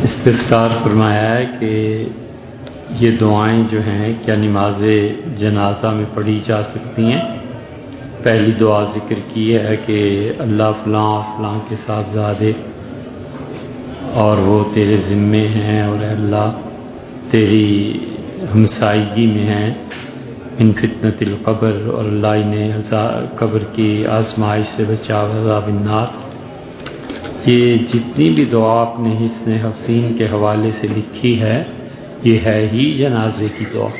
استفسار فرمایا ہے کہ یہ دعائیں جو ہیں کیا نماز جنازہ میں پڑھی جا سکتی ہیں؟ پہلی دعا ذکر کی ہے کہ اللہ فلاں فلاں کے صاحبزادے اور وہ تیرے ذمے ہیں، اور اے اللہ تیری ہمسائیگی میں ہیں، ان فتنۃ القبر، اور اللہ انہیں قبر کی آزمائش سے بچا عذاب النار۔ یہ جتنی بھی دعا اپنے حسن حسین کے حوالے سے لکھی ہے یہ ہے ہی جنازے کی دعا۔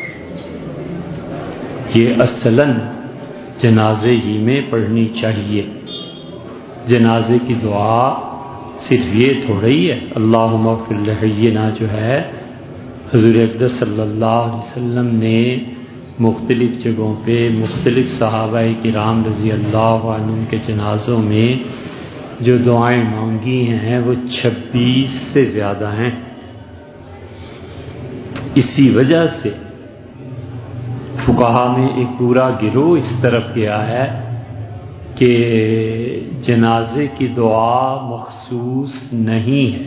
یہ اصلاً جنازے ہی میں پڑھنی چاہیے۔ جنازے کی دعا صرف یہ تھوڑی ہے اللہم اغفر لحینا جو ہے، حضور اقدس صلی اللہ علیہ وسلم نے مختلف جگہوں پہ مختلف صحابہ کرام رضی اللہ عنہم کے جنازوں میں جو دعائیں مانگی ہیں وہ 26 سے زیادہ ہیں۔ اسی وجہ سے فقہا میں ایک پورا گروہ اس طرف گیا ہے کہ جنازے کی دعا مخصوص نہیں ہے،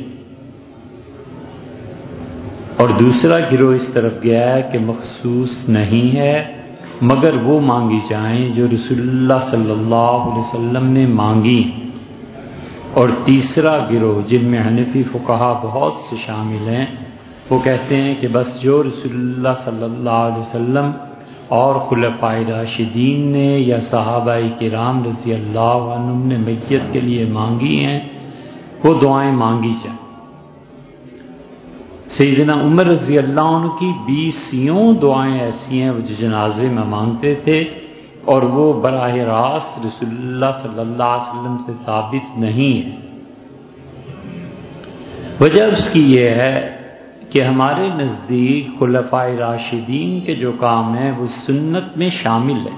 اور دوسرا گروہ اس طرف گیا ہے کہ مخصوص نہیں ہے مگر وہ مانگی جائیں جو رسول اللہ صلی اللہ علیہ وسلم نے مانگی۔ اور تیسرا گروہ جن میں حنفی فقہا بہت سے شامل ہیں وہ کہتے ہیں کہ بس جو رسول اللہ صلی اللہ علیہ وسلم اور خلفائے راشدین نے یا صحابہ کرام رضی اللہ عنہم نے میت کے لیے مانگی ہیں وہ دعائیں مانگی جائیں۔ سیدنا عمر رضی اللہ عنہ کی 20 دعائیں ایسی ہیں وہ جو جنازے میں مانگتے تھے، اور وہ براہ راست رسول اللہ صلی اللہ علیہ وسلم سے ثابت نہیں ہے۔ وجہ اس کی یہ ہے کہ ہمارے نزدیک خلفائے راشدین کے جو کام ہیں وہ سنت میں شامل ہیں،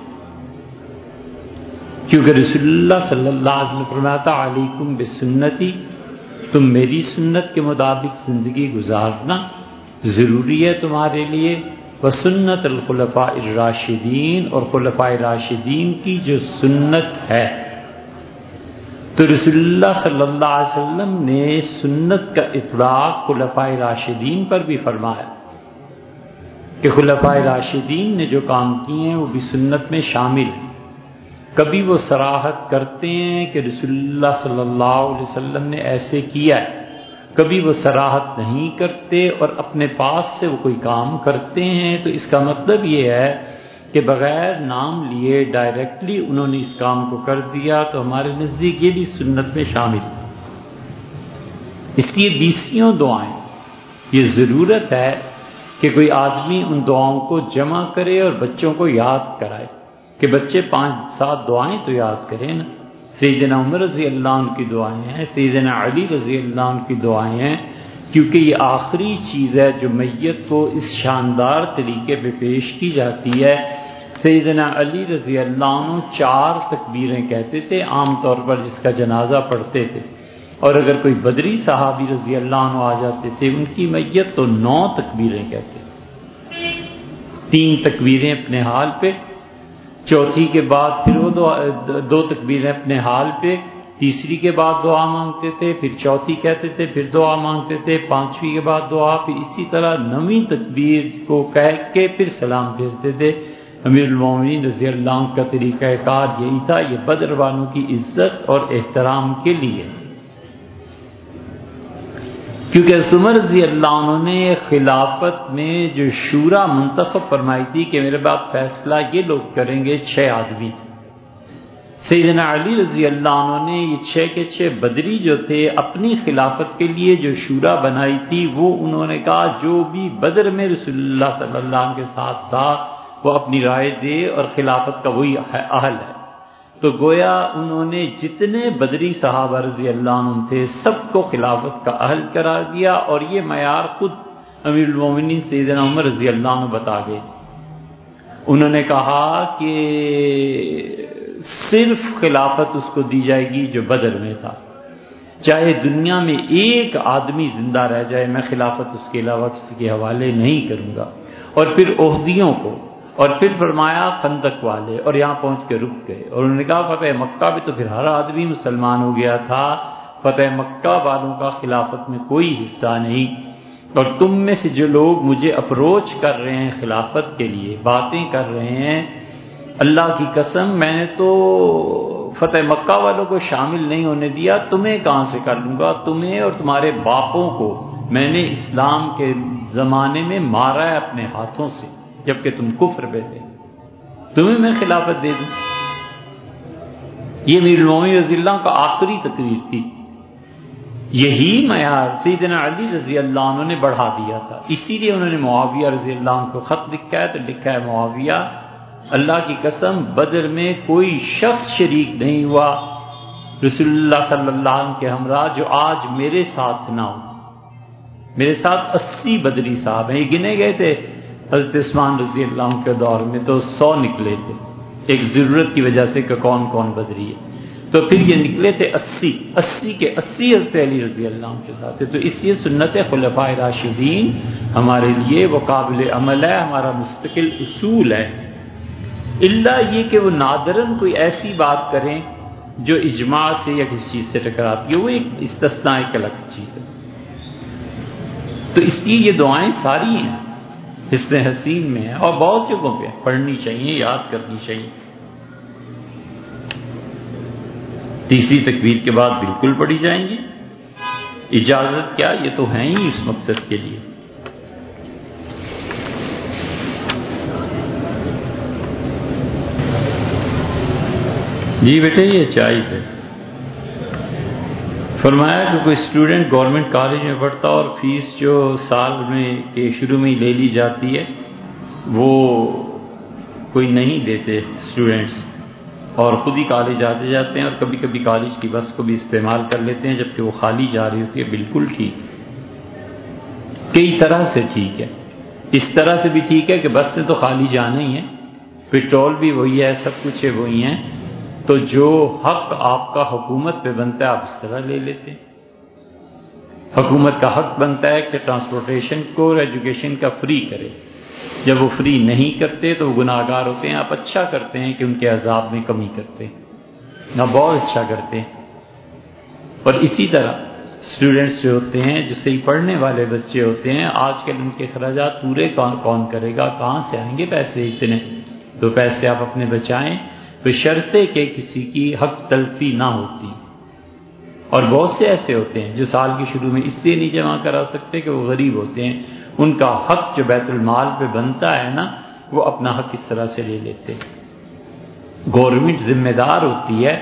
کیونکہ رسول اللہ صلی اللہ علیہ وسلم نے فرمایا تھا علیکم بسنتی، تم میری سنت کے مطابق زندگی گزارنا ضروری ہے تمہارے لیے، وسنت الخلفاء الراشدین، اور خلفاء راشدین کی جو سنت ہے۔ تو رسول اللہ صلی اللہ علیہ وسلم نے سنت کا اطلاق خلفاء راشدین پر بھی فرمایا کہ خلفاء راشدین نے جو کام کیے ہیں وہ بھی سنت میں شامل ہیں۔ کبھی وہ صراحت کرتے ہیں کہ رسول اللہ صلی اللہ علیہ وسلم نے ایسے کیا ہے، کبھی وہ صراحت نہیں کرتے اور اپنے پاس سے وہ کوئی کام کرتے ہیں، تو اس کا مطلب یہ ہے کہ بغیر نام لیے ڈائریکٹلی انہوں نے اس کام کو کر دیا، تو ہمارے نزدیک یہ بھی سنت میں شامل ہے۔ اس لیے 20 دعائیں، یہ ضرورت ہے کہ کوئی آدمی ان دعاؤں کو جمع کرے اور بچوں کو یاد کرائے کہ بچے 5-7 دعائیں تو یاد کریں نا۔ سیدنا عمر رضی اللہ عنہ کی دعائیں ہیں، سیدنا علی رضی اللہ عنہ کی دعائیں ہیں، کیونکہ یہ آخری چیز ہے جو میت کو اس شاندار طریقے پہ پیش کی جاتی ہے۔ سیدنا علی رضی اللہ عنہ 4 تکبیریں کہتے تھے عام طور پر جس کا جنازہ پڑھتے تھے، اور اگر کوئی بدری صحابی رضی اللہ عنہ آ جاتے تھے ان کی میت تو 9 تکبیریں کہتے تھے، 3 تکبیریں اپنے حال پہ، چوتھی کے بعد پھر وہ 2 تکبیریں اپنے حال پہ، تیسری کے بعد دعا مانگتے تھے، پھر چوتھی کہتے تھے، پھر دعا مانگتے تھے، 5ویں کے بعد دعا، پھر اسی طرح 9ویں تکبیر کو کہہ کے پھر سلام پھیرتے تھے۔ امیر المومنین رضی اللہ عنہ کا طریقہ کار یہی تھا، یہ بدر والوں کی عزت اور احترام کے لیے، کیونکہ عمر رضی اللہ عنہ نے خلافت میں جو شورا منتخب فرمائی تھی کہ میرے بعد فیصلہ یہ لوگ کریں گے، 6 آدمی تھے۔ سیدنا علی رضی اللہ عنہ نے یہ 6 کے 6 بدری جو تھے اپنی خلافت کے لیے جو شورا بنائی تھی، وہ انہوں نے کہا جو بھی بدر میں رسول اللہ صلی اللہ علیہ وسلم کے ساتھ تھا وہ اپنی رائے دے، اور خلافت کا وہی اہل ہے۔ تو گویا انہوں نے جتنے بدری صحابہ رضی اللہ عنہ تھے سب کو خلافت کا اہل قرار دیا، اور یہ معیار خود امیر المومنین سیدنا عمر رضی اللہ عنہ بتا گئے۔ انہوں نے کہا کہ صرف خلافت اس کو دی جائے گی جو بدر میں تھا، چاہے دنیا میں ایک آدمی زندہ رہ جائے میں خلافت اس کے علاوہ کسی کے حوالے نہیں کروں گا۔ اور پھر عہدیوں کو، اور پھر فرمایا خندق والے، اور یہاں پہنچ کے رک گئے، اور انہوں نے کہا فتح مکہ بھی تو پھر ہر آدمی مسلمان ہو گیا تھا، فتح مکہ والوں کا خلافت میں کوئی حصہ نہیں، اور تم میں سے جو لوگ مجھے اپروچ کر رہے ہیں خلافت کے لیے، باتیں کر رہے ہیں، اللہ کی قسم میں نے تو فتح مکہ والوں کو شامل نہیں ہونے دیا، تمہیں کہاں سے کر لوں گا؟ تمہیں اور تمہارے باپوں کو میں نے اسلام کے زمانے میں مارا ہے اپنے ہاتھوں سے جبکہ تم کفر پہ تھے، تمہیں میں خلافت دے دوں؟ یہ امیر المومنین رضی اللہ عنہ کا آخری تقریر تھی۔ یہی معیار سیدنا علی رضی اللہ عنہ نے بڑھا دیا تھا، اسی لیے انہوں نے معاویہ رضی اللہ عنہ کو خط لکھا ہے، تو لکھا ہے معاویہ اللہ کی قسم بدر میں کوئی شخص شریک نہیں ہوا رسول اللہ صلی اللہ علیہ وسلم کے ہمراہ جو آج میرے ساتھ نہ ہو۔ میرے ساتھ 80 بدری صاحب ہیں، یہ گنے گئے تھے حضرت عثمان رضی اللہ عنہ کے دور میں تو 100 نکلے تھے، ایک ضرورت کی وجہ سے کہ کون کون بدری ہے، تو پھر یہ نکلے تھے 80 کے 80 حضرت علی رضی اللہ عنہ کے ساتھ تھے۔ تو اس لیے سنت خلفاء راشدین ہمارے لیے وہ قابل عمل ہے، ہمارا مستقل اصول ہے، الا یہ کہ وہ نادراً کوئی ایسی بات کریں جو اجماع سے یا کسی چیز سے ٹکراتی ہے، وہ ایک استثناء ایک الگ چیز ہے۔ تو اس لیے یہ دعائیں ساری ہیں حسن حسین میں ہیں اور بہت جگہوں پہ پڑھنی چاہیے، یاد کرنی چاہیے۔ تیسری تکبیر کے بعد بالکل پڑھی جائیں گی، اجازت کیا، یہ تو ہیں ہی اس مقصد کے لیے۔ جی بیٹے یہ جائز ہے۔ فرمایا کہ کوئی اسٹوڈنٹ گورنمنٹ کالج میں پڑھتا اور فیس جو سال میں کے شروع میں ہی لے لی جاتی ہے وہ کوئی نہیں دیتے اسٹوڈنٹس، اور خود ہی کالج آتے جاتے ہیں، اور کبھی کبھی کالج کی بس کو بھی استعمال کر لیتے ہیں جبکہ وہ خالی جا رہی ہوتی ہے، بالکل ٹھیک، کئی طرح سے ٹھیک ہے۔ اس طرح سے بھی ٹھیک ہے کہ بس نے تو خالی جانا ہی ہے، پیٹرول بھی وہی ہے، سب کچھ وہی ہے، تو جو حق آپ کا حکومت پہ بنتا ہے آپ اس طرح لے لیتے ہیں۔ حکومت کا حق بنتا ہے کہ ٹرانسپورٹیشن کو اور ایجوکیشن کا فری کرے، جب وہ فری نہیں کرتے تو وہ گناہگار ہوتے ہیں۔ آپ اچھا کرتے ہیں کہ ان کے عذاب میں کمی کرتے ہیں، آپ بہت اچھا کرتے ہیں۔ اور اسی طرح اسٹوڈنٹس جو ہوتے ہیں، جو صحیح پڑھنے والے بچے ہوتے ہیں، آج کل ان کے اخراجات پورے کون کرے گا، کہاں سے آئیں گے پیسے اتنے؟ تو پیسے آپ اپنے بچائیں، تو شرط ہے کہ کسی کی حق تلفی نہ ہوتی۔ اور بہت سے ایسے ہوتے ہیں جو سال کے شروع میں اس لیے نہیں جمع کرا سکتے کہ وہ غریب ہوتے ہیں، ان کا حق جو بیت المال پہ بنتا ہے نا وہ اپنا حق اس طرح سے لے لیتے۔ گورنمنٹ ذمہ دار ہوتی ہے،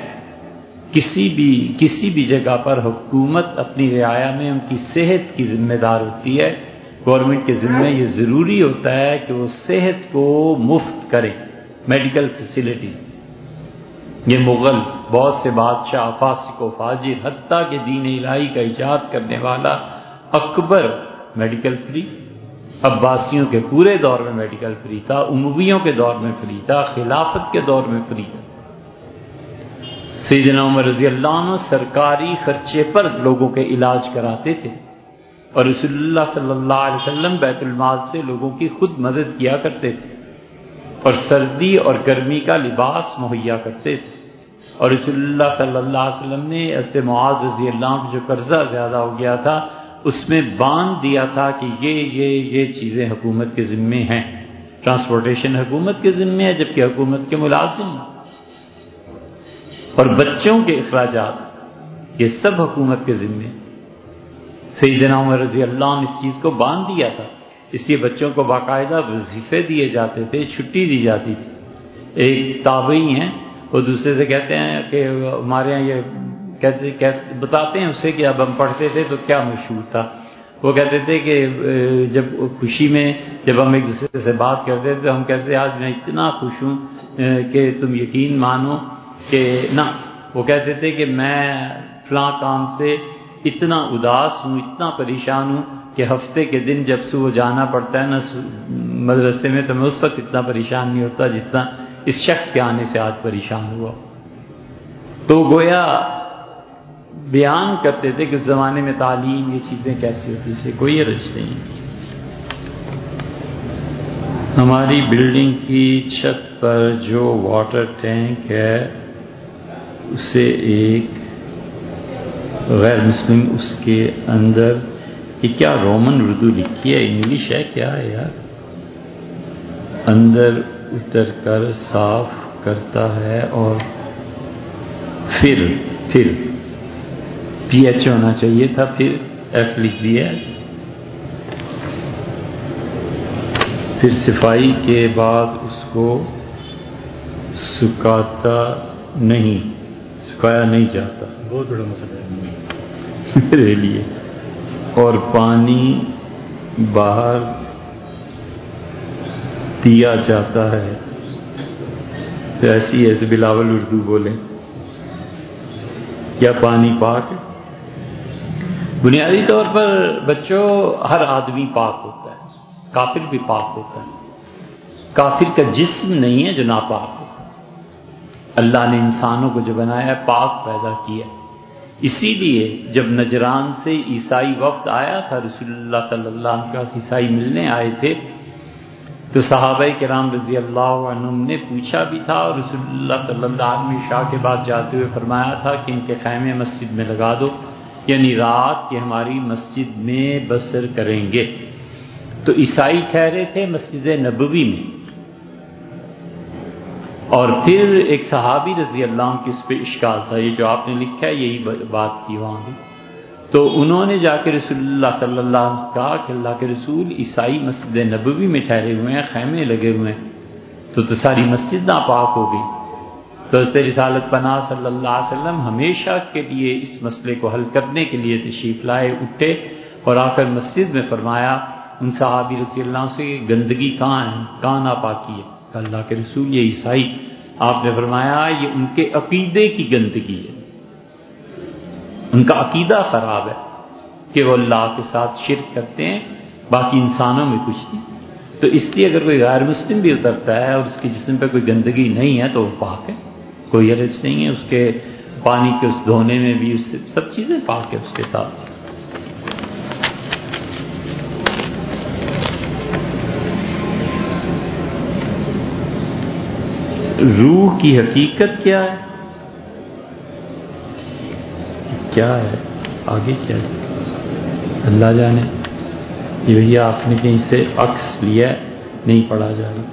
کسی بھی جگہ پر حکومت اپنی رعایا میں ان کی صحت کی ذمہ دار ہوتی ہے۔ گورنمنٹ کے ذمہ یہ ضروری ہوتا ہے کہ وہ صحت کو مفت کرے، میڈیکل فیسیلٹیز۔ یہ مغل بہت سے بادشاہ، فاسق و فاجر، حتیٰ کہ دین الہی کا ایجاد کرنے والا اکبر میڈیکل فری، عباسیوں کے پورے دور میں میڈیکل فری تھا، امویوں کے دور میں فری تھا، خلافت کے دور میں فری تھا۔ سیدنا عمر رضی اللہ عنہ سرکاری خرچے پر لوگوں کے علاج کراتے تھے، اور رسول اللہ صلی اللہ علیہ وسلم بیت المال سے لوگوں کی خود مدد کیا کرتے تھے، اور سردی اور گرمی کا لباس مہیا کرتے تھے، اور رسول اللہ صلی اللہ علیہ وسلم نے حضرت معاذ رضی اللہ عنہ جو قرضہ زیادہ ہو گیا تھا اس میں باندھ دیا تھا کہ یہ چیزیں حکومت کے ذمے ہیں، ٹرانسپورٹیشن حکومت کے ذمے ہے جبکہ حکومت کے ملازم ہیں، اور بچوں کے اخراجات یہ سب حکومت کے ذمے۔ سیدنا عمر رضی اللہ عنہ اس چیز کو باندھ دیا تھا، اس لیے بچوں کو باقاعدہ وظیفے دیے جاتے تھے، چھٹی دی جاتی تھی۔ ایک تابعی ہیں وہ دوسرے سے کہتے ہیں کہ ہمارے یہاں یہ بتاتے ہیں اسے کہ اب ہم پڑھتے تھے تو کیا مشہور تھا، وہ کہتے تھے کہ جب خوشی میں جب ہم ایک دوسرے سے بات کرتے تھے تو ہم کہتے تھے آج میں اتنا خوش ہوں کہ تم یقین مانو کہ نہ، وہ کہتے تھے کہ میں فلاں کام سے اتنا اداس ہوں، اتنا پریشان ہوں کہ ہفتے کے دن جب صبح جانا پڑتا ہے نا مدرسے میں تو میں اس وقت اتنا پریشان نہیں ہوتا جتنا اس شخص کے آنے سے آج پریشان ہوا۔ تو گویا بیان کرتے تھے کہ اس زمانے میں تعلیم یہ چیزیں کیسی ہوتی، اسے کوئی حرج نہیں۔ ہماری بلڈنگ کی چھت پر جو واٹر ٹینک ہے اسے ایک غیر مسلم اس کے اندر یہ کیا رومن اردو لکھی ہے، انگلش ہے کیا ہے یار؟ اندر اتر کر صاف کرتا ہے اور پھر پی ایچ ہونا چاہیے تھا، پھر ایف لکھ دیا ہے. پھر صفائی کے بعد اس کو سکھایا نہیں جاتا، بہت بڑا مسئلہ ہے میرے لیے، اور پانی باہر دیا جاتا ہے. تو ایسی ایسے بلاول اردو بولیں، کیا پانی پاک ہے؟ بنیادی طور پر بچوں ہر آدمی پاک ہوتا ہے، کافر بھی پاک ہوتا ہے. کافر کا جسم نہیں ہے جو ناپاک ہوتا ہے. اللہ نے انسانوں کو جو بنایا ہے پاک پیدا کیا. اسی لیے جب نجران سے عیسائی وفد آیا تھا رسول اللہ صلی اللہ علیہ وسلم کے پاس، عیسائی ملنے آئے تھے، تو صحابہ کرام رضی اللہ عنہم نے پوچھا بھی تھا، اور رسول اللہ صلی اللہ علیہ وسلم عشاء کے بعد جاتے ہوئے فرمایا تھا کہ ان کے خیمے مسجد میں لگا دو، یعنی رات کی ہماری مسجد میں بسر کریں گے. تو عیسائی ٹھہرے تھے مسجد نبوی میں، اور پھر ایک صحابی رضی اللہ عنہ کی اس پہ اشکال تھا، یہ جو آپ نے لکھا ہے یہی بات تھی وہاں بھی. تو انہوں نے جا کے رسول اللہ صلی اللہ علیہ وسلم کہا کہ اللہ کے رسول، عیسائی مسجد نبوی میں ٹھہرے ہوئے ہیں، خیمے لگے ہوئے ہیں، تو ساری مسجد ناپاک ہو گئی. تو حضرت رسالت پناہ صلی اللہ علیہ وسلم ہمیشہ کے لیے اس مسئلے کو حل کرنے کے لیے تشریف لائے، اٹھے اور آ کر مسجد میں فرمایا ان صحابی رضی اللہ عنہ سے، گندگی کہاں ہے، کہاں ناپاکی ہے؟ کہ اللہ کے رسول یہ عیسائی. آپ نے فرمایا یہ ان کے عقیدے کی گندگی ہے، ان کا عقیدہ خراب ہے کہ وہ اللہ کے ساتھ شرک کرتے ہیں، باقی انسانوں میں کچھ نہیں. تو اس لیے اگر کوئی غیر مسلم بھی اترتا ہے اور اس کے جسم پہ کوئی گندگی نہیں ہے تو وہ پاک ہے، کوئی حرج نہیں ہے. اس کے پانی کے اس دھونے میں بھی اس سے سب چیزیں پاک ہے اس کے ساتھ. روح کی حقیقت کیا ہے؟ کیا ہے آگے کیا ہے اللہ جانے. یہ بھیا آپ نے کہیں سے عکس لیا ہے، نہیں پڑھا جا رہا.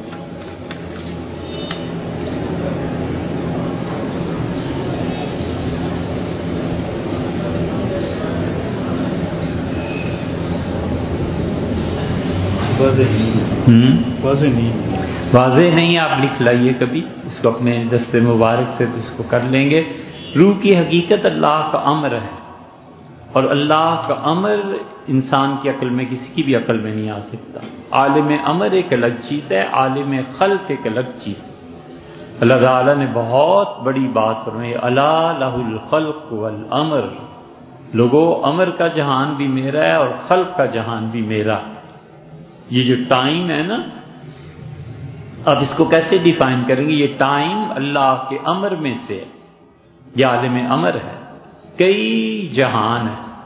واضح نہیں، آپ لکھ لائیے کبھی اس کو اپنے دست مبارک سے، تو اس کو کر لیں گے. روح کی حقیقت اللہ کا امر ہے، اور اللہ کا امر انسان کی عقل میں، کسی کی بھی عقل میں نہیں آ سکتا. عالم امر ایک الگ چیز ہے، عالم خلق ایک الگ چیز ہے. اللہ تعالیٰ نے بہت بڑی بات فرمائی، الا لہ الخلق والامر. لوگوں، امر کا جہان بھی میرا ہے اور خلق کا جہان بھی میرا. یہ جو ٹائم ہے نا، اب اس کو کیسے ڈیفائن کریں گے؟ یہ ٹائم اللہ کے امر میں سے، یہ عالم امر ہے. کئی جہان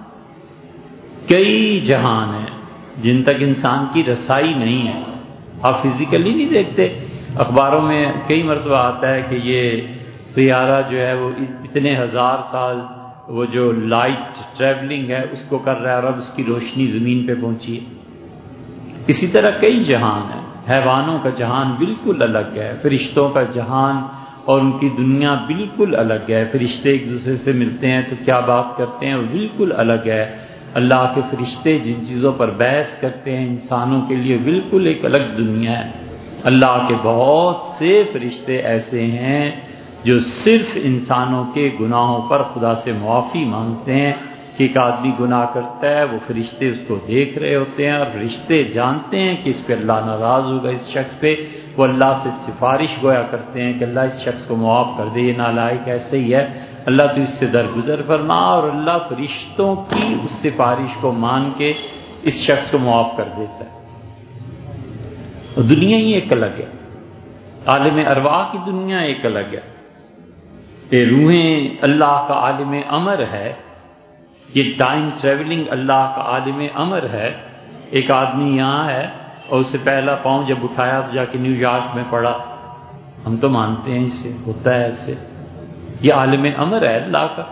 ہیں جن تک انسان کی رسائی نہیں ہے. آپ فزیکلی نہیں دیکھتے، اخباروں میں کئی مرتبہ آتا ہے کہ یہ سیارہ جو ہے وہ اتنے ہزار سال وہ جو لائٹ ٹریولنگ ہے اس کو کر رہا ہے، اور اب اس کی روشنی زمین پہ پہنچی ہے. اسی طرح کئی جہان ہیں. حیوانوں کا جہان بالکل الگ ہے، فرشتوں کا جہان اور ان کی دنیا بالکل الگ ہے. فرشتے ایک دوسرے سے ملتے ہیں تو کیا بات کرتے ہیں وہ بالکل الگ ہے. اللہ کے فرشتے جن چیزوں پر بحث کرتے ہیں انسانوں کے لیے بالکل ایک الگ دنیا ہے. اللہ کے بہت سے فرشتے ایسے ہیں جو صرف انسانوں کے گناہوں پر خدا سے معافی مانگتے ہیں. کہ ایک آدمی گناہ کرتا ہے، وہ فرشتے اس کو دیکھ رہے ہوتے ہیں، اور فرشتے جانتے ہیں کہ اس پہ اللہ ناراض ہوگا، اس شخص پہ. وہ اللہ سے سفارش گویا کرتے ہیں کہ اللہ اس شخص کو معاف کر دے، یہ نالائق ایسے ہی ہے، اللہ تو اس سے درگزر فرما. اور اللہ فرشتوں کی اس سفارش کو مان کے اس شخص کو معاف کر دیتا ہے. اور دنیا ہی ایک الگ ہے، عالم ارواح کی دنیا ایک الگ ہے. یہ روحیں اللہ کا عالم امر ہے، یہ ٹائم ٹریولنگ اللہ کا عالم امر ہے. ایک آدمی یہاں ہے اور اسے پہلا پاؤں جب اٹھایا تو جا کے نیو یارک میں پڑا. ہم تو مانتے ہیں اسے ہوتا ہے ایسے، یہ عالم امر ہے اللہ کا.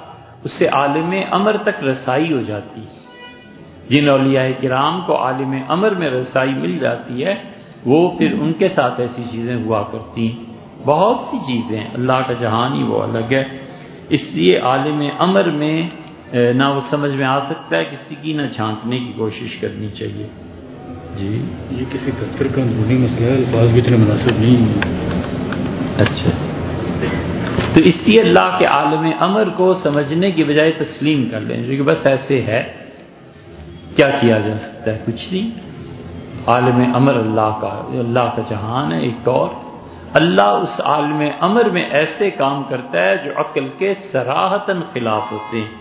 اس سے عالم امر تک رسائی ہو جاتی ہے۔ جن اولیاء کرام کو عالم امر میں رسائی مل جاتی ہے وہ پھر ان کے ساتھ ایسی چیزیں ہوا کرتی ہیں۔ بہت سی چیزیں، اللہ کا جہان ہی وہ الگ ہے، اس لیے عالم امر میں نہ وہ سمجھ میں آ سکتا ہے کسی کی، نہ جھانکنے کی کوشش کرنی چاہیے۔ جی یہ کسی دفتر کا اندرونی مسئلہ ہے، الفاظ بھی اتنے مناسب نہیں ہیں۔ اچھا، تو اس لیے اللہ کے عالم امر کو سمجھنے کی بجائے تسلیم کر لیں کہ بس ایسے ہے، کیا کیا جا سکتا ہے، کچھ نہیں۔ عالم امر اللہ کا جہان ہے ایک اور۔ اللہ اس عالم امر میں ایسے کام کرتا ہے جو عقل کے صراحتاً خلاف ہوتے ہیں۔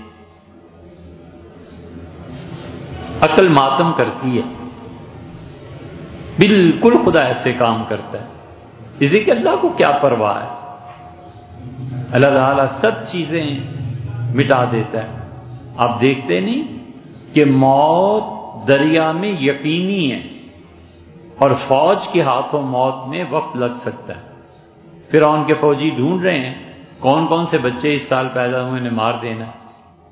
عقل ماتم کرتی ہے، بالکل خدا ایسے کام کرتا ہے، اسی کہ اللہ کو کیا پرواہ ہے۔ اللہ تعالیٰ سب چیزیں مٹا دیتا ہے۔ آپ دیکھتے نہیں کہ موت دریا میں یقینی ہے، اور فوج کے ہاتھوں موت میں وقت لگ سکتا ہے۔ فرعون کے فوجی ڈھونڈ رہے ہیں کون کون سے بچے اس سال پیدا ہوئے انہیں مار دینا ہے۔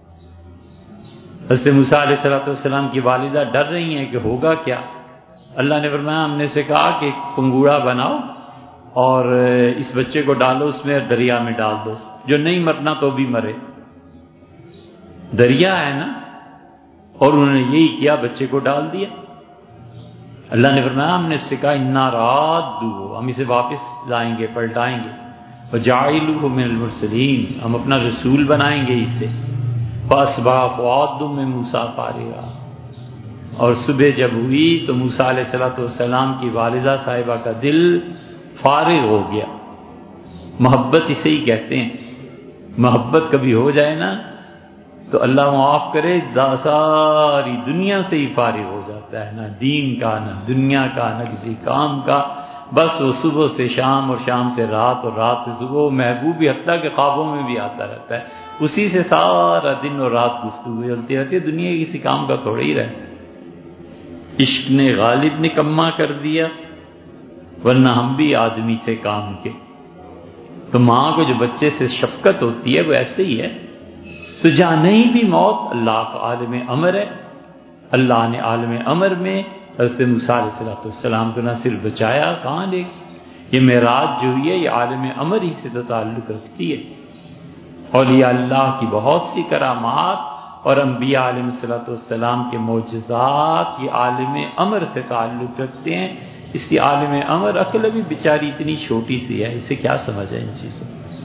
حضرت موسیٰ علیہ السلام کی والدہ ڈر رہی ہیں کہ ہوگا کیا۔ اللہ نے فرمایا ہم نے سے کہا کہ ایک پنگوڑا بناؤ اور اس بچے کو ڈالو اس میں، دریا میں ڈال دو، جو نہیں مرنا تو بھی مرے، دریا ہے نا۔ اور انہوں نے یہی کیا، بچے کو ڈال دیا۔ اللہ نے فرمایا ہم نے اس سے کہا انا رادوہ، ہم اسے واپس لائیں گے، پلٹائیں گے، وجاعلوہ من المرسلین، ہم اپنا رسول بنائیں گے اس سے۔ فاصبح فؤاد من موسیٰ فارغا، اور صبح جب ہوئی تو موسیٰ علیہ السلام کی والدہ صاحبہ کا دل فارغ ہو گیا۔ محبت اسے ہی کہتے ہیں، محبت کبھی ہو جائے نا تو اللہ معاف کرے ساری دنیا سے ہی فارغ ہو جاتا ہے، نہ دین کا، نہ دنیا کا، نہ کسی کام کا، بس وہ صبح سے شام اور شام سے رات اور رات سے صبح، محبوب حتیٰ کے خوابوں میں بھی آتا رہتا ہے، اسی سے سارا دن اور رات گفتگو چلتی رہتی ہے۔ دنیا کسی کام کا تھوڑا ہی رہے۔ عشق نے غالب نکما کر دیا، ورنہ ہم بھی آدمی تھے کام کے۔ تو ماں کو جو بچے سے شفقت ہوتی ہے وہ ایسے ہی ہے۔ تو جہاں نہیں بھی موت، اللہ کا عالم امر ہے۔ اللہ نے عالم امر میں حضرت موسیٰ علیہ السلام کو نہ صرف بچایا، کہاں لے، یہ معراج جو ہوئی ہے یہ عالم امر ہی سے تو تعلق رکھتی ہے۔ اولیاء اللہ کی بہت سی کرامات اور انبیاء علیہ السلام کے معجزات یہ عالم امر سے تعلق رکھتے ہیں۔ اس کی عالم امر عقل ابھی بیچاری اتنی چھوٹی سی ہے، اسے کیا سمجھ ہے ان چیزوں۔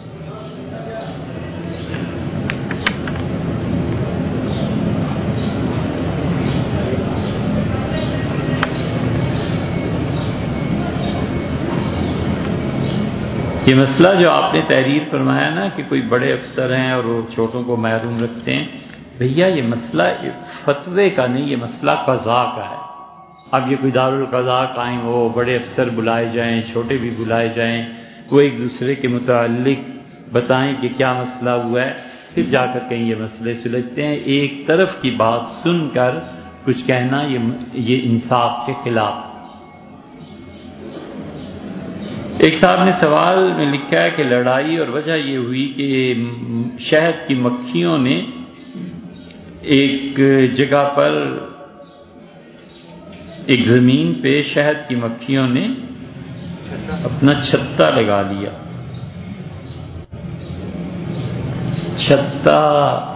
یہ مسئلہ جو آپ نے تحریر فرمایا نا کہ کوئی بڑے افسر ہیں اور وہ چھوٹوں کو محروم رکھتے ہیں، بھیا یہ مسئلہ فتوے کا نہیں، یہ مسئلہ قضا کا ہے۔ اب یہ کوئی دارالقضا قائم ہو، بڑے افسر بلائے جائیں، چھوٹے بھی بلائے جائیں، وہ ایک دوسرے کے متعلق بتائیں کہ کیا مسئلہ ہوا ہے، پھر جا کر کہیں یہ مسئلے سلجھتے ہیں۔ ایک طرف کی بات سن کر کچھ کہنا یہ انصاف کے خلاف۔ ایک صاحب نے سوال میں لکھا ہے کہ لڑائی اور وجہ یہ ہوئی کہ شہد کی مکھیوں نے ایک جگہ پر، ایک زمین پہ شہد کی مکھیوں نے اپنا چھتا لگا لیا۔ چھتا،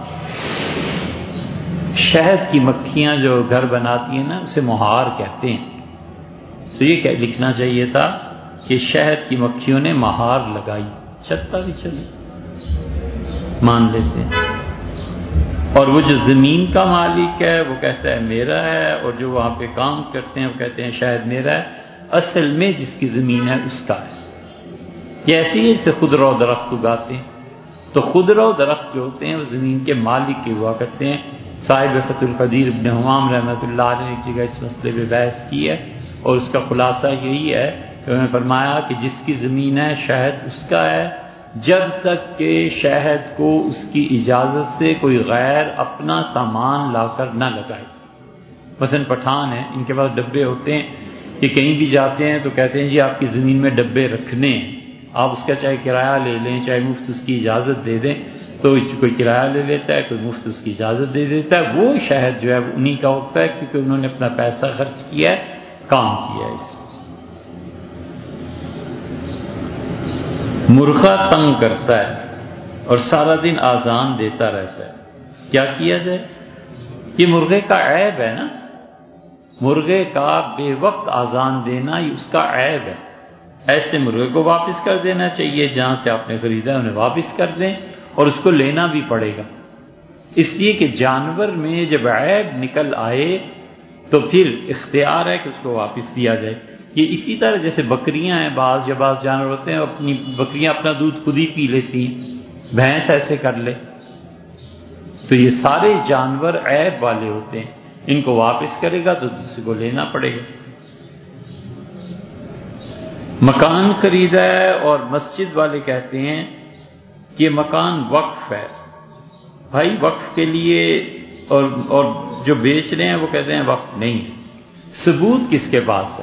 شہد کی مکھیاں جو گھر بناتی ہیں نا اسے مہار کہتے ہیں۔ تو یہ کیا لکھنا چاہیے تھا کہ شہد کی مکھیوں نے مہار لگائی، چھتا بھی چلے مان لیتے ہیں۔ اور وہ جو زمین کا مالک ہے وہ کہتا ہے میرا ہے، اور جو وہاں پہ کام کرتے ہیں وہ کہتے ہیں شاید میرا ہے۔ اصل میں جس کی زمین ہے اس کا ہے۔ یہ ایسے ہی جیسے خودرو درخت اگاتے ہیں، تو خودرو درخت جو ہوتے ہیں وہ زمین کے مالک کے ہوا کرتے ہیں۔ صاحب فتح القدیر ابن حمام رحمۃ اللہ علیہ نے ایک جگہ اس مسئلے پہ بحث کی ہے، اور اس کا خلاصہ یہی ہے کہ انہوں نے فرمایا کہ جس کی زمین ہے شہد اس کا ہے، جب تک کہ شہد کو اس کی اجازت سے کوئی غیر اپنا سامان لا کر نہ لگائے۔ مثلا پٹھان ہیں، ان کے پاس ڈبے ہوتے ہیں، کہ کہیں بھی جاتے ہیں تو کہتے ہیں جی آپ کی زمین میں ڈبے رکھنے ہیں، آپ اس کا چاہے کرایہ لے لیں چاہے مفت اس کی اجازت دے دیں، تو کوئی کرایہ لے لیتا ہے، کوئی مفت اس کی اجازت دے دیتا ہے، وہ شہد جو ہے وہ انہی کا ہوتا ہے، کیونکہ انہوں نے اپنا پیسہ خرچ کیا ہے، کام کیا ہے اس میں۔ مرغا تنگ کرتا ہے اور سارا دن آذان دیتا رہتا ہے، کیا کیا جائے؟ یہ مرغے کا عیب ہے نا، مرغے کا بے وقت آذان دینا یہ اس کا عیب ہے۔ ایسے مرغے کو واپس کر دینا چاہیے، جہاں سے آپ نے خریدا انہیں واپس کر دیں، اور اس کو لینا بھی پڑے گا، اس لیے کہ جانور میں جب عیب نکل آئے تو پھر اختیار ہے کہ اس کو واپس دیا جائے۔ یہ اسی طرح جیسے بکریاں ہیں، بعض جانور ہوتے ہیں اپنی بکریاں اپنا دودھ خود ہی پی لیتی ہیں، بھینس ایسے کر لے، تو یہ سارے جانور عیب والے ہوتے ہیں، ان کو واپس کرے گا تو دوسرے کو لینا پڑے گا۔ مکان خریدا ہے اور مسجد والے کہتے ہیں کہ یہ مکان وقف ہے، بھائی وقف کے لیے، اور جو بیچ رہے ہیں وہ کہتے ہیں وقف نہیں ہے، ثبوت کس کے پاس ہے؟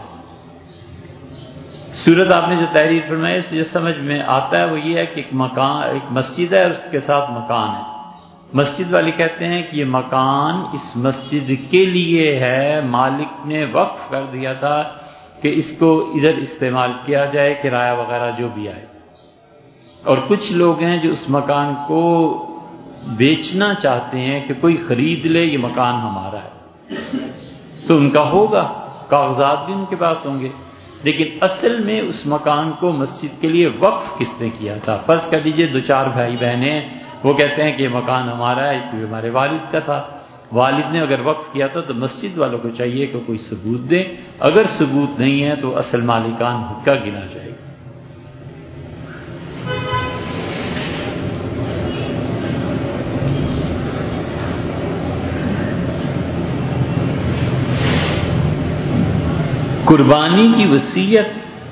صورت آپ نے جو تحریر فرمائی اس سے جو سمجھ میں آتا ہے وہ یہ ہے کہ ایک مسجد ہے اور اس کے ساتھ مکان ہے، مسجد والے کہتے ہیں کہ یہ مکان اس مسجد کے لیے ہے، مالک نے وقف کر دیا تھا کہ اس کو ادھر استعمال کیا جائے، کرایہ وغیرہ جو بھی آئے، اور کچھ لوگ ہیں جو اس مکان کو بیچنا چاہتے ہیں کہ کوئی خرید لے، یہ مکان ہمارا ہے، تو ان کا ہوگا، کاغذات بھی ان کے پاس ہوں گے، لیکن اصل میں اس مکان کو مسجد کے لیے وقف کس نے کیا تھا؟ فرض کر لیجئے 2-4 بھائی بہنیں ہیں، وہ کہتے ہیں کہ یہ مکان ہمارا ہے، یہ ہمارے والد کا تھا، والد نے اگر وقف کیا تھا تو مسجد والوں کو چاہیے کہ کوئی ثبوت دے، اگر ثبوت نہیں ہے تو اصل مالکان حقہ گنا جائے گا۔ قربانی کی وصیت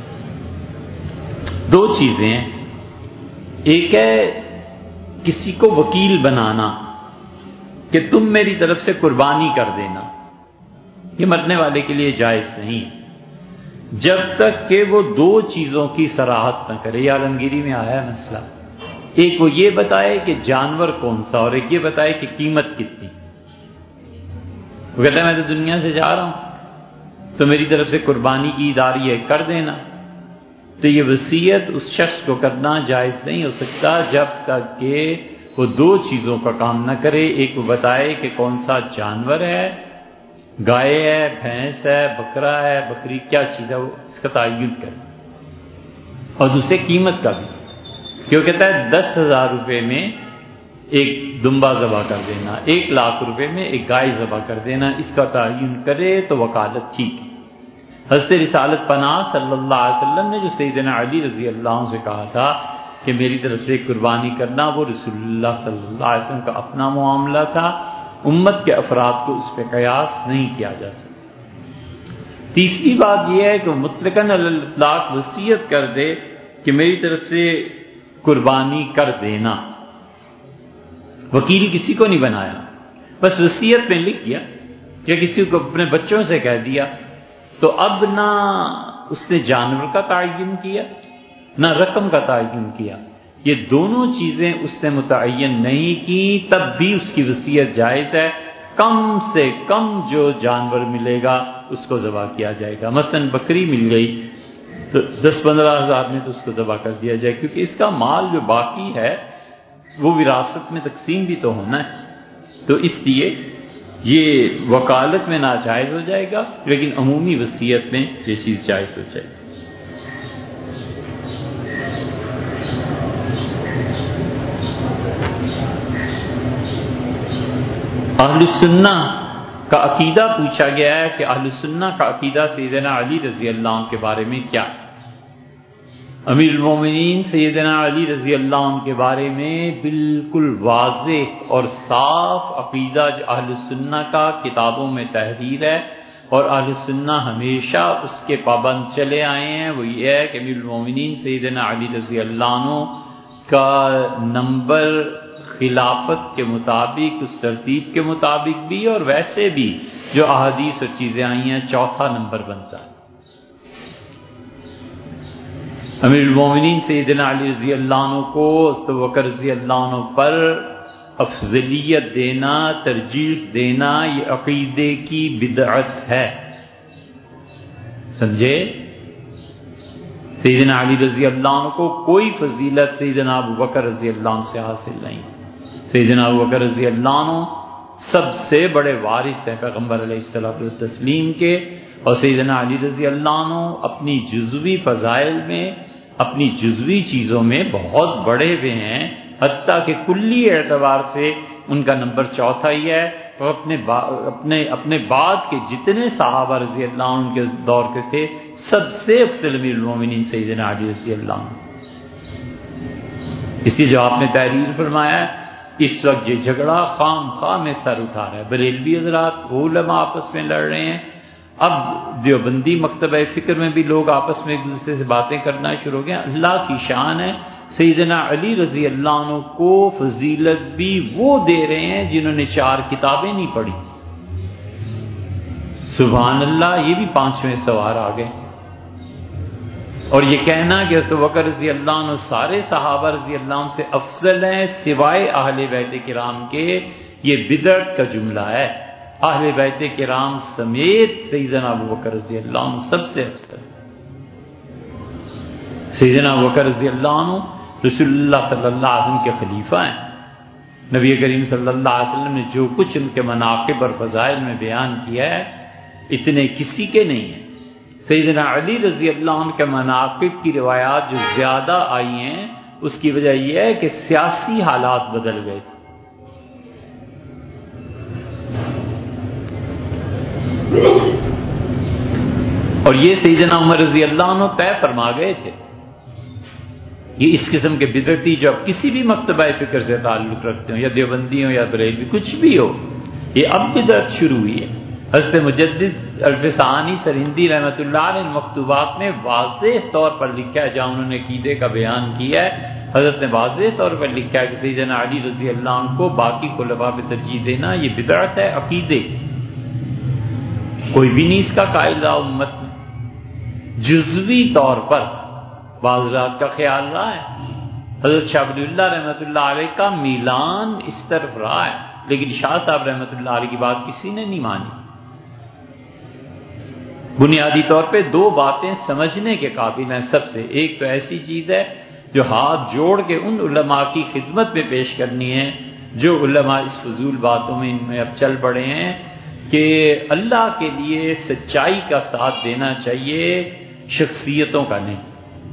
2 چیزیں ہیں، ایک ہے کسی کو وکیل بنانا کہ تم میری طرف سے قربانی کر دینا، یہ مرنے والے کے لیے جائز نہیں ہے جب تک کہ وہ 2 چیزوں کی صراحت نہ کرے۔ یہ عالمگیری میں آیا ہے مسئلہ، ایک وہ یہ بتائے کہ جانور کون سا، اور ایک یہ بتائے کہ قیمت کتنی۔ وہ کہتا ہے میں تو دنیا سے جا رہا ہوں تو میری طرف سے قربانی کی اداری ہے، کر دینا، تو یہ وصیت اس شخص کو کرنا جائز نہیں ہو سکتا جب تک کہ وہ 2 چیزوں کا کام نہ کرے، ایک وہ بتائے کہ کون سا جانور ہے، گائے ہے، بھینس ہے، بکرا ہے، بکری، کیا چیز ہے، وہ اس کا تعین کرے، اور دوسرے قیمت کا بھی، کہ وہ کہتا ہے 10,000 روپے میں ایک دمبا ذبح کر دینا، 1 لاکھ روپے میں ایک گائے ذبح کر دینا، اس کا تعین کرے تو وکالت ٹھیک ہے۔ حضرت رسالت پناہ صلی اللہ علیہ وسلم نے جو سیدنا علی رضی اللہ عنہ سے کہا تھا کہ میری طرف سے قربانی کرنا، وہ رسول اللہ صلی اللہ علیہ وسلم کا اپنا معاملہ تھا، امت کے افراد کو اس پہ قیاس نہیں کیا جا سکتا۔ تیسری بات یہ ہے کہ وہ مطلقاً علی الاطلاق وصیت کر دے کہ میری طرف سے قربانی کر دینا، وکیل کسی کو نہیں بنایا، بس وصیت میں لکھ دیا یا کسی کو اپنے بچوں سے کہہ دیا، تو اب نہ اس نے جانور کا تعین کیا نہ رقم کا تعین کیا، یہ دونوں چیزیں اس نے متعین نہیں کی، تب بھی اس کی وصیت جائز ہے۔ کم سے کم جو جانور ملے گا اس کو ذبح کیا جائے گا، مثلا بکری مل گئی تو 10-15 ہزار میں تو اس کو ذبح کر دیا جائے، کیونکہ اس کا مال جو باقی ہے وہ وراثت میں تقسیم بھی تو ہونا ہے، تو اس لیے یہ وکالت میں ناجائز ہو جائے گا، لیکن عمومی وصیت میں یہ چیز جائز ہو جائے گی۔ اہل السنہ کا عقیدہ پوچھا گیا ہے کہ اہل السنہ کا عقیدہ سیدنا علی رضی اللہ عنہ کے بارے میں کیا ہے؟ امیر المومنین سیدنا علی رضی اللہ عنہ کے بارے میں بالکل واضح اور صاف عقیدہ جو اہل السنہ کا کتابوں میں تحریر ہے اور اہل السنہ ہمیشہ اس کے پابند چلے آئے ہیں، وہ یہ ہے کہ امیر المومنین سیدنا علی رضی اللہ عنہ کا نمبر خلافت کے مطابق، اس ترتیب کے مطابق بھی اور ویسے بھی جو احادیث اور چیزیں آئی ہیں 4تھا نمبر بنتا ہے۔ امیر المومنین سیدنا علی رضی اللہ عنہ کو ابو بکر رضی اللہ عنہ پر افضلیت دینا، ترجیح دینا، یہ عقیدے کی بدعت ہے، سمجھے؟ سیدنا علی رضی اللہ عنہ کو کوئی فضیلت سیدنا ابو بکر رضی اللہ عنہ سے حاصل نہیں۔ سیدنا ابو بکر رضی اللہ عنہ سب سے بڑے وارث ہیں پیغمبر علیہ الصلوۃ والتسلیم کے، اور سیدنا علی رضی اللہ عنہ اپنی جزوی فضائل میں، اپنی جزوی چیزوں میں بہت بڑے ہوئے ہیں، حتیٰ کہ کلی اعتبار سے ان کا نمبر چوتھا ہی ہے، اور اپنے بعد کے جتنے صحابہ رضی اللہ عنہ کے دور کے تھے سب سے افضل امیر المومنین سیدنا علی رضی اللہ عنہ۔ اسی جو آپ نے تحریر فرمایا ہے، اس وقت یہ جھگڑا خام خواہ میں سر اٹھا رہا ہے، بریلوی حضرات علماء آپس میں لڑ رہے ہیں، اب دیوبندی مکتبہ فکر میں بھی لوگ آپس میں ایک دوسرے سے باتیں کرنا شروع ہو گئے۔ اللہ کی شان ہے، سیدنا علی رضی اللہ عنہ کو فضیلت بھی وہ دے رہے ہیں جنہوں نے 4 کتابیں نہیں پڑھی، سبحان اللہ، یہ بھی 5ویں سوار آ گئے۔ اور یہ کہنا کہ حضرت بکر رضی اللہ عنہ سارے صحابہ رضی اللہ عنہ سے افضل ہیں سوائے اہل بیت کرام کے، یہ بدعت کا جملہ ہے۔ اہل بیت کرام سمیت سیدنا ابو بکر رضی اللہ عنہ سب سے افضل۔ سیدنا ابو بکر رضی اللہ عنہ رسول اللہ صلی اللہ علیہ وسلم کے خلیفہ ہیں، نبی کریم صلی اللہ علیہ وسلم نے جو کچھ ان کے مناقب اور فضائل میں بیان کیا ہے اتنے کسی کے نہیں ہیں۔ سیدنا علی رضی اللہ عنہ کے مناقب کی روایات جو زیادہ آئی ہیں اس کی وجہ یہ ہے کہ سیاسی حالات بدل گئے تھے۔ اور یہ سیدنا عمر رضی اللہ عنہ طے فرما گئے تھے، یہ اس قسم کے بدعتی جو اب کسی بھی مکتبہ فکر سے تعلق رکھتے ہوں، یا دیوبندی ہوں یا بریلوی کچھ بھی ہو، یہ اب بدعت شروع ہوئی ہے۔ حضرت مجدد الفسانی سرہندی رحمۃ اللہ علیہ مکتوبات میں واضح طور پر لکھا ہے، جہاں انہوں نے عقیدے کا بیان کیا ہے، حضرت نے واضح طور پر لکھا ہے کہ سیدنا علی رضی اللہ عنہ کو باقی خلفاء پہ ترجیح دینا یہ بدعت ہے عقیدے کی، کوئی بھی نہیں اس کا قائل رہا امت میں، جزوی طور پر بعض رات کا خیال رہا ہے۔ حضرت شاہ ولی اللہ رحمۃ اللہ علیہ کا میلان اس طرف رہا ہے، لیکن شاہ صاحب رحمۃ اللہ علیہ کی بات کسی نے نہیں مانی۔ بنیادی طور پہ 2 باتیں سمجھنے کے قابل ہیں سب سے، ایک تو ایسی چیز ہے جو ہاتھ جوڑ کے ان علماء کی خدمت میں پیش کرنی ہے جو علماء اس فضول باتوں میں ان میں اب چل پڑے ہیں کہ اللہ کے لیے سچائی کا ساتھ دینا چاہیے، شخصیتوں کا نہیں۔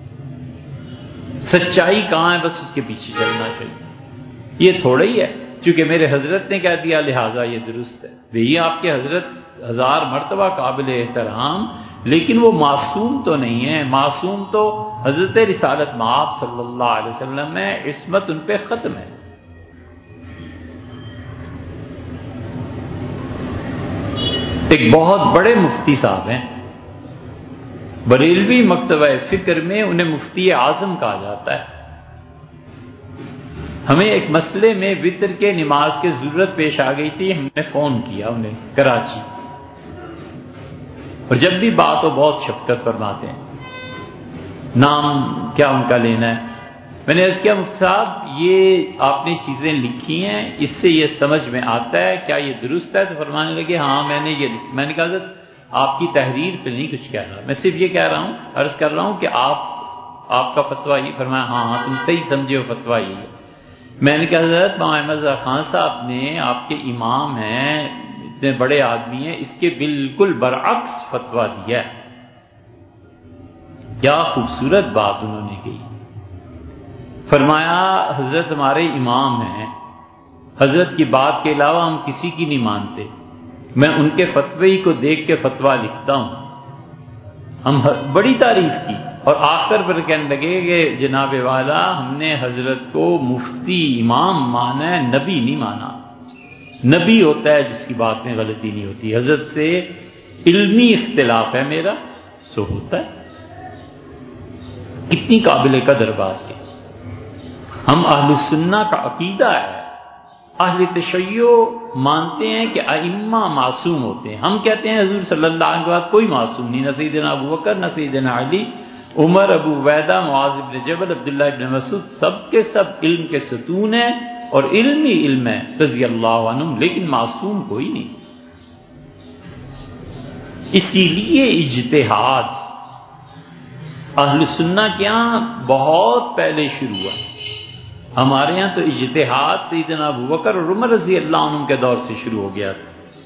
سچائی کہاں ہے بس اس کے پیچھے چلنا چاہیے، یہ تھوڑا ہی ہے چونکہ میرے حضرت نے کہہ دیا لہٰذا یہ درست ہے۔ بھئی آپ کے حضرت 1000 مرتبہ قابل احترام، لیکن وہ معصوم تو نہیں ہے، معصوم تو حضرت رسالت مآب صلی اللہ علیہ وسلم ہے، عصمت ان پہ ختم ہے۔ ایک بہت بڑے مفتی صاحب ہیں بریلوی مکتبہ فکر میں، انہیں مفتی اعظم کہا جاتا ہے۔ ہمیں ایک مسئلے میں وتر کے نماز کی ضرورت پیش آ گئی تھی، ہم نے فون کیا انہیں کراچی، اور جب بھی بات ہو بہت شفقت فرماتے ہیں، نام کیا ان کا لینا ہے، میں نے عرض کیا مفتی صاحب یہ آپ نے چیزیں لکھی ہیں اس سے یہ سمجھ میں آتا ہے کیا یہ درست ہے؟ تو فرمانے لگے ہاں میں نے یہ لکھا۔ میں نے کہا حضرت آپ کی تحریر پہ نہیں کچھ کہہ رہا، میں صرف یہ کہہ رہا ہوں، عرض کر رہا ہوں کہ آپ کا فتویٰ یہ فرمایا، ہاں تم صحیح سمجھے ہو فتویٰ یہ ہے۔ میں نے کہا حضرت مولانا احمد رضا خان صاحب نے آپ کے امام ہیں، اتنے بڑے آدمی ہیں، اس کے بالکل برعکس فتویٰ دیا ہے۔ کیا خوبصورت بات انہوں نے کی، فرمایا حضرت ہمارے امام ہیں، حضرت کی بات کے علاوہ ہم کسی کی نہیں مانتے، میں ان کے فتوی کو دیکھ کے فتویٰ لکھتا ہوں۔ ہم بڑی تعریف کی اور آخر پر کہنے لگے کہ جناب والا ہم نے حضرت کو مفتی امام مانا ہے، نبی نہیں مانا۔ نبی ہوتا ہے جس کی بات میں غلطی نہیں ہوتی، حضرت سے علمی اختلاف ہے میرا سو ہوتا ہے۔ کتنی قابل قدر بات ہے۔ ہم اہل السنہ کا عقیدہ ہے، اہل تشیع مانتے ہیں کہ ائمہ معصوم ہوتے ہیں، ہم کہتے ہیں حضور صلی اللہ علیہ وسلم کے بعد کوئی معصوم نہیں، نہ سیدنا ابو بکر نہ سیدنا علی، عمر، ابو عبیدہ، معاذ بن جبل، عبداللہ بن مسعود سب کے سب علم کے ستون ہیں اور علم ہی علم ہے رضی اللہ عنہم، لیکن معصوم کوئی نہیں۔ اسی لیے اجتہاد اہل سنہ کے یہاں بہت پہلے شروع ہوا، ہمارے یہاں تو اجتہاد سیدنا ابو بکر اور عمر رضی اللہ عنہ کے دور سے شروع ہو گیا تھا۔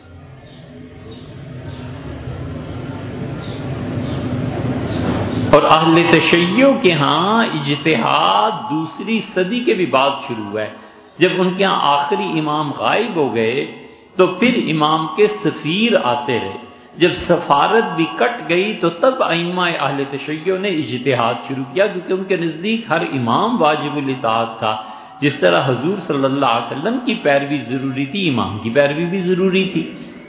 اور اہل تشیع کے ہاں اجتہاد دوسری صدی کے بھی بعد شروع ہوا ہے، جب ان کے ہاں آخری امام غائب ہو گئے تو پھر امام کے سفیر آتے رہے، جب سفارت بھی کٹ گئی تو تب ائمہ اہل تشیع نے اجتہاد شروع کیا، کیونکہ ان کے نزدیک ہر امام واجب الاطاعت تھا۔ جس طرح حضور صلی اللہ علیہ وسلم کی پیروی ضروری تھی، امام کی پیروی بھی ضروری تھی،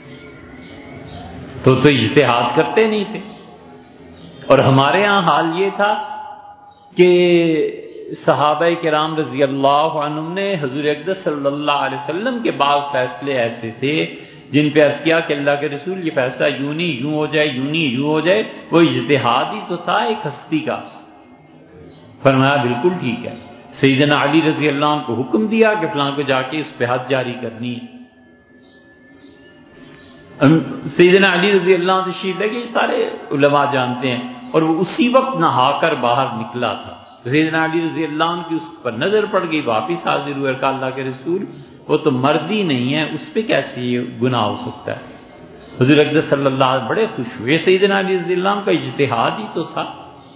تو اجتہاد کرتے نہیں تھے۔ اور ہمارے ہاں حال یہ تھا کہ صحابہ کرام رضی اللہ عنہم نے حضور اقدس صلی اللہ علیہ وسلم کے بعض فیصلے ایسے تھے جن پہ عرض کیا کہ اللہ کے رسول یہ فیصلہ یوں نہیں یوں ہو جائے، یوں نہیں یوں ہو جائے، وہ اجتہاد ہی تو تھا ایک ہستی کا۔ فرمایا بالکل ٹھیک ہے۔ سیدنا علی رضی اللہ عنہ کو حکم دیا کہ فلاں کو جا کے اس پہ حد جاری کرنی ہے۔ سیدنا علی رضی اللہ عنہ تشریف لے کے سارے علماء جانتے ہیں، اور وہ اسی وقت نہا کر باہر نکلا تھا۔ سیدنا علی رضی اللہ عنہ کی اس پر نظر پڑ گئی، واپس حاضر ہوئے اور کہا اللہ کے رسول وہ تو مرد ہی نہیں ہے، اس پہ کیسے یہ گناہ ہو سکتا ہے؟ حضور اقدس صلی اللہ علیہ وسلم بڑے خوش ہوئے، سیدنا علی رضی اللہ عنہ کا اجتہاد ہی تو تھا۔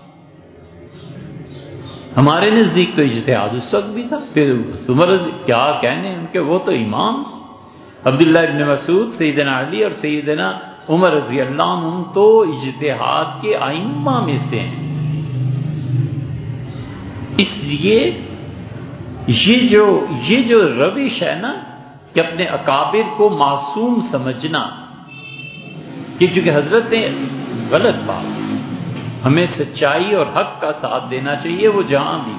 ہمارے نزدیک تو اجتہاد اس وقت بھی تھا، پھر عمر کیا کہنے ان کے، وہ تو امام۔ عبداللہ ابن مسعود، سیدنا علی اور سیدنا عمر رضی اللہ عنہ تو اجتہاد کے ائمہ میں سے ہیں۔ اس لیے یہ جو روش ہے نا کہ اپنے اکابر کو معصوم سمجھنا، کہ چونکہ حضرت نے غلط بات، ہمیں سچائی اور حق کا ساتھ دینا چاہیے، وہ جہاں بھی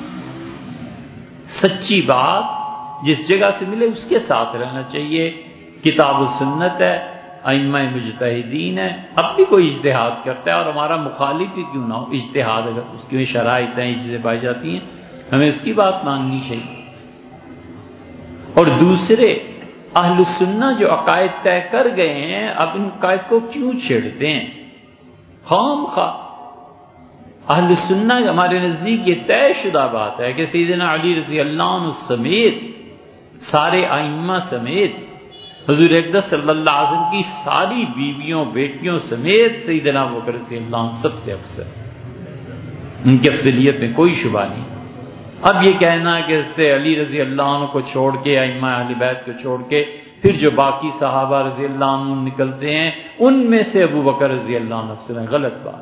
سچی بات جس جگہ سے ملے اس کے ساتھ رہنا چاہیے۔ کتاب و سنت ہے، ائمہ مجتہدین ہے، اب بھی کوئی اجتہاد کرتا ہے اور ہمارا مخالف ہی کیوں نہ ہو، اجتہاد اگر اس کی شرائط ہیں، چیزیں پائی جاتی ہیں، ہمیں اس کی بات ماننی چاہیے۔ اور دوسرے اہل سنہ جو عقائد طے کر گئے ہیں، اب ان عقائد کو کیوں چھیڑتے ہیں خام خواہ؟ اہل سنہ ہمارے نزدیک یہ طے شدہ بات ہے کہ سیدنا علی رضی اللہ عنہ سمیت سارے ائمہ سمیت حضور اقدس صلی اللہ علیہ وسلم کی ساری بیویوں بیٹیوں سمیت سیدنا ابوبکر رضی اللہ عنہ سب سے افضل، ان کی افضلیت میں کوئی شبہ نہیں۔ اب یہ کہنا کہ علی رضی اللہ عنہ کو چھوڑ کے، ائمہ اہل بیت کو چھوڑ کے پھر جو باقی صحابہ رضی اللہ عنہ نکلتے ہیں ان میں سے ابوبکر رضی اللہ عنہ افضل ہیں، غلط بات۔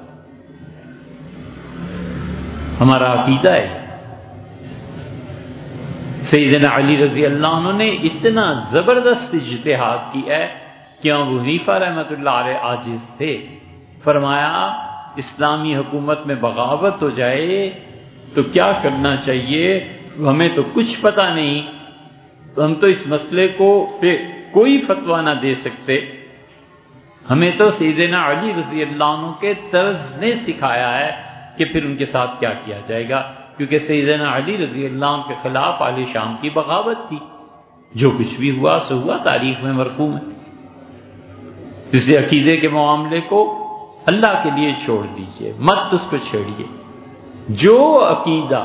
ہمارا عقیدہ ہے سیدنا علی رضی اللہ عنہ نے اتنا زبردست اجتہاد کیا ہے کہ ابو حنیفہ رحمۃ اللہ علیہ عاجز تھے۔ فرمایا اسلامی حکومت میں بغاوت ہو جائے تو کیا کرنا چاہیے، ہمیں تو کچھ پتہ نہیں، ہم تو اس مسئلے کو پہ کوئی فتویٰ نہ دے سکتے، ہمیں تو سیدنا علی رضی اللہ عنہ کے طرز نے سکھایا ہے کہ پھر ان کے ساتھ کیا کیا جائے گا، کیونکہ سیدنا علی رضی اللہ عنہ کے خلاف اہل شام کی بغاوت تھی، جو کچھ بھی ہوا سو ہوا، تاریخ میں مرقوم ہے۔ اس عقیدے کے معاملے کو اللہ کے لیے چھوڑ دیجئے، مت اس کو چھیڑیے۔ جو عقیدہ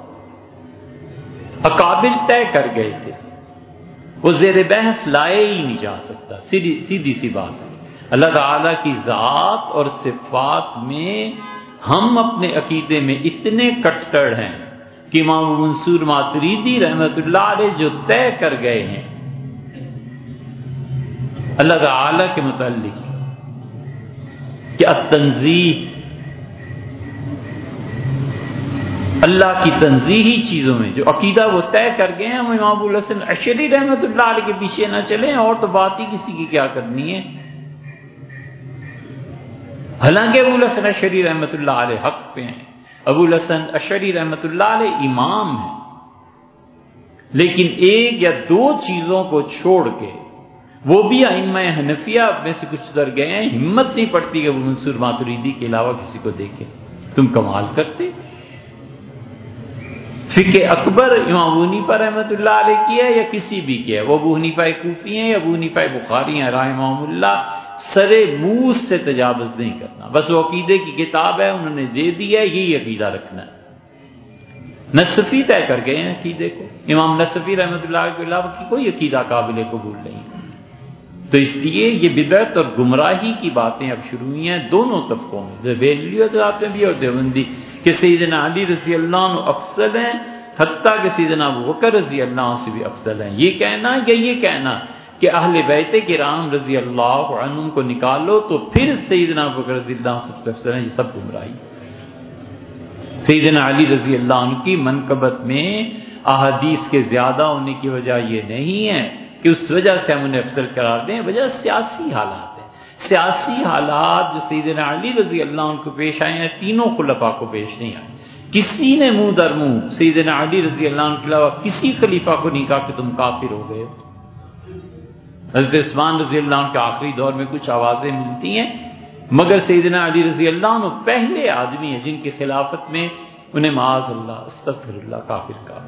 اکابر طے کر گئے تھے وہ زیر بحث لائے ہی نہیں جا سکتا، سیدھی سی بات ہے۔ اللہ تعالیٰ کی ذات اور صفات میں ہم اپنے عقیدے میں اتنے کٹڑ ہیں کہ امام منصور ماتریدی رحمۃ اللہ علیہ جو طے کر گئے ہیں اللہ تعالیٰ کے متعلق کہ التنزیہ، اللہ کی تنزیہی چیزوں میں جو عقیدہ وہ طے کر گئے ہیں، ہم امام ابو الحسن اشعری رحمۃ اللہ علیہ کے پیچھے نہ چلیں، اور تو بات ہی کسی کی کیا کرنی ہے۔ حالانکہ ابو الحسن اشعری رحمۃ اللہ علیہ حق پہ ہیں، ابو الحسن اشعری رحمۃ اللہ علیہ امام ہیں، لیکن ایک یا دو چیزوں کو چھوڑ کے وہ بھی ائمہ حنفیہ میں سے کچھ در گئے ہیں، ہمت نہیں پڑتی کہ ابو منصور ماتریدی کے علاوہ کسی کو دیکھے۔ تم کمال کرتے. فقہ اکبر امام ابو حنیفہ رحمۃ اللہ علیہ کی ہے یا کسی بھی کی ہے؟ وہ ابو حنیفہ کوفی ہیں یا ابو حنیفہ بخاری ہیں رحمہم اللہ. سرے منہ سے تجاوز نہیں کرنا. بس وہ عقیدے کی کتاب ہے، انہوں نے دے دی ہے، یہی عقیدہ رکھنا ہے. نصفی طے کر گئے ہیں عقیدے کو. امام نصفی رحمۃ اللہ علیہ کے علاوہ کی کوئی عقیدہ قابل قبول نہیں. تو اس لیے یہ بدعت اور گمراہی کی باتیں اب شروع ہوئی ہیں دونوں طبقوں میں، بریلوی حضرات میں بھی اور دیوبندی، کہ سیدنا علی رضی اللہ عنہ افضل ہیں، حتیٰ کہ سیدنا ابوبکر رضی اللہ عنہ سے بھی افضل ہیں. یہ کہنا یا یہ کہنا کہ اہل بیت کرام رضی اللہ عنہم کو نکالو تو پھر سیدنا ابوبکر رضی اللہ عنہ سب سے افضل ہیں، یہ سب گمراہی. سیدنا علی رضی اللہ عنہ کی منقبت میں احادیث کے زیادہ ہونے کی وجہ یہ نہیں ہے کہ اس وجہ سے ہم انہیں افضل قرار دیں، وجہ سیاسی حالات ہیں. سیاسی حالات جو سیدنا علی رضی اللہ عنہ کو پیش آئے ہیں تینوں خلفاء کو پیش نہیں آئے. کسی نے منہ در منہ سیدنا علی رضی اللہ عنہ کے علاوہ کسی خلیفہ کو نہیں کہا کہ تم کافر ہو گئے. حضرت عثمان رضی اللہ عنہ کے آخری دور میں کچھ آوازیں ملتی ہیں، مگر سیدنا علی رضی اللہ عنہ پہلے آدمی ہیں جن کی خلافت میں انہیں معاذ اللہ استغفر اللہ کافر کہا.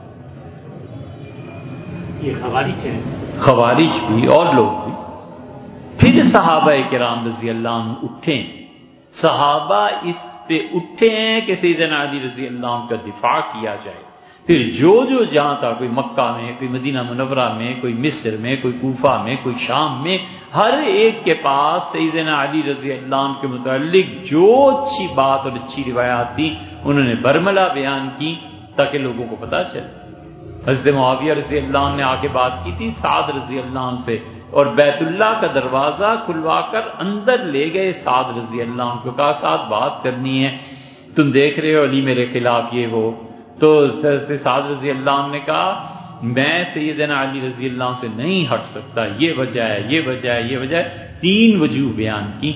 یہ خوارج ہیں، خوارج بھی اور لوگ بھی. پھر صحابہ کرام رضی اللہ عنہ اٹھے، صحابہ اس پہ اٹھے ہیں کہ سیدنا علی رضی اللہ عنہ کا دفاع کیا جائے. پھر جو جہاں تھا، کوئی مکہ میں، کوئی مدینہ منورہ میں، کوئی مصر میں، کوئی کوفہ میں، کوئی شام میں، ہر ایک کے پاس سیدنا علی رضی اللہ عنہ کے متعلق جو اچھی بات اور اچھی روایات تھی انہوں نے برملا بیان کی تاکہ لوگوں کو پتہ چلے. حضرت معاویہ رضی اللہ عنہ نے آ کے بات کی تھی سعد رضی اللہ عنہ سے، اور بیت اللہ کا دروازہ کھلوا کر اندر لے گئے سعد رضی اللہ عنہ کو، کہا سعد بات کرنی ہے، تم دیکھ رہے ہو علی میرے خلاف یہ ہو. تو حضرت سعد رضی اللہ عنہ نے کہا میں سیدنا علی رضی اللہ عنہ سے نہیں ہٹ سکتا، یہ وجہ ہے، یہ وجہ ہے، یہ وجہ ہے. 3 وجوہ بیان کی.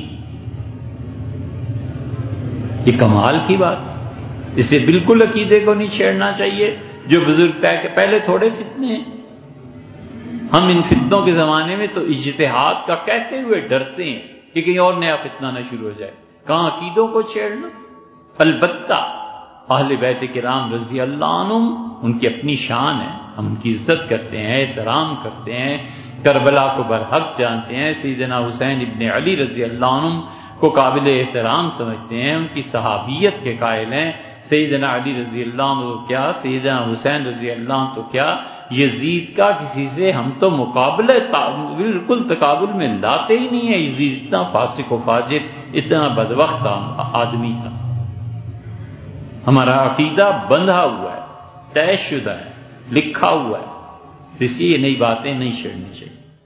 یہ کمال کی بات. اسے بالکل عقیدے کو نہیں چھیڑنا چاہیے. جو بزرگ طے کہ پہلے تھوڑے فتنے ہیں، ہم ان فتنوں کے زمانے میں تو اجتہاد کا کہتے ہوئے ڈرتے ہیں کہ کہیں اور نیا فتنہ نہ شروع ہو جائے. کہاں عقیدوں کو چھیڑنا. البتہ اہل بیت کرام رضی اللہ عنہم ان کی اپنی شان ہے، ہم ان کی عزت کرتے ہیں، احترام کرتے ہیں، کربلا کو برحق جانتے ہیں، سیدنا حسین ابن علی رضی اللہ عنہم کو قابل احترام سمجھتے ہیں، ان کی صحابیت کے قائل ہیں. سیدنا علی رضی اللہ عنہ تو کیا، سیدنا حسین رضی اللہ عنہ تو کیا، یزید کا کسی سے ہم تو مقابلہ بالکل تقابل میں لاتے ہی نہیں ہیں. یزید اتنا فاسق و فاجر، اتنا بدبخت آدمی تھا. ہمارا عقیدہ بندھا ہوا ہے، طے شدہ ہے، لکھا ہوا ہے. اس لیے یہ نئی باتیں نہیں چھیڑنی چاہیے.